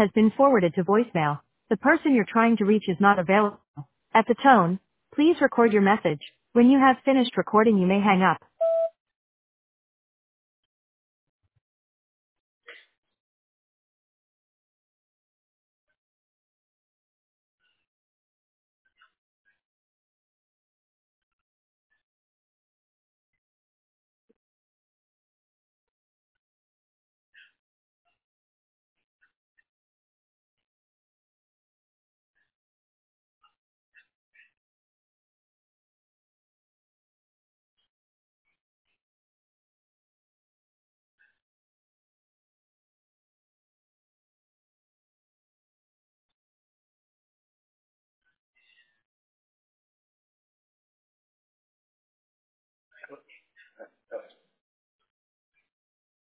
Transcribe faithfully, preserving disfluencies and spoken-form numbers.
has been forwarded to voicemail. The person you're trying to reach is not available. At the tone, please record your message. When you have finished recording, you may hang up.